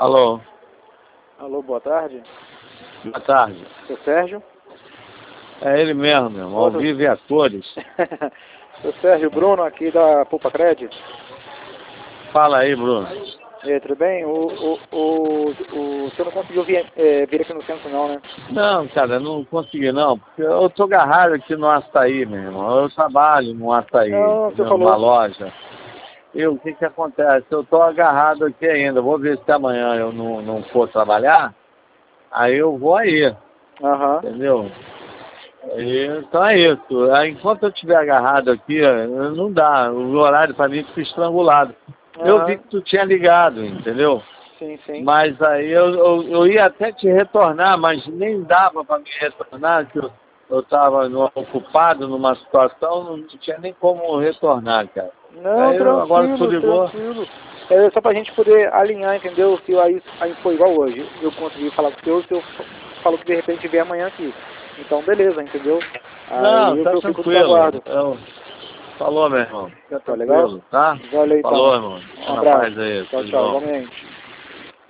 Alô, Alô, boa tarde. boa tarde. Seu Sérgio? É ele mesmo, meu irmão, ao vivo e a cores. Seu Sérgio, Bruno aqui da Poupa Crédito. Fala aí, Bruno. E aí, tudo bem? O senhor não conseguiu vir aqui no centro não, né? Não, cara, não consegui não, porque eu tô agarrado aqui no Açaí, meu irmão. Eu trabalho no Açaí, Não, o senhor entendeu? Numa falou. loja. E o que que acontece? Eu tô agarrado aqui ainda. Vou ver se amanhã eu não for trabalhar, aí eu vou aí, Aham. entendeu? Então é isso. Aí, enquanto eu estiver agarrado aqui, não dá. O horário para mim fica estrangulado. Eu vi Aham. que tu tinha ligado, entendeu? Sim, sim. Mas aí eu ia até te retornar, mas nem dava para me retornar, que eu estava ocupado numa situação, não tinha nem como retornar, cara. Não, Aí agora tu tranquilo, ligou. tranquilo. É só pra gente poder alinhar, entendeu? Se aí foi igual hoje. Eu consegui falar com o senhor falou que de repente vem amanhã aqui. Então, beleza, entendeu? Não, Aí tá eu fico no tranquilo. aguardo. Falou, meu irmão. Fica Tá legal? tranquilo, tá? Valeu Falou, então. irmão. Um Fica na abraço. paz aí, Tchau, tudo tchau. bom. Igualmente.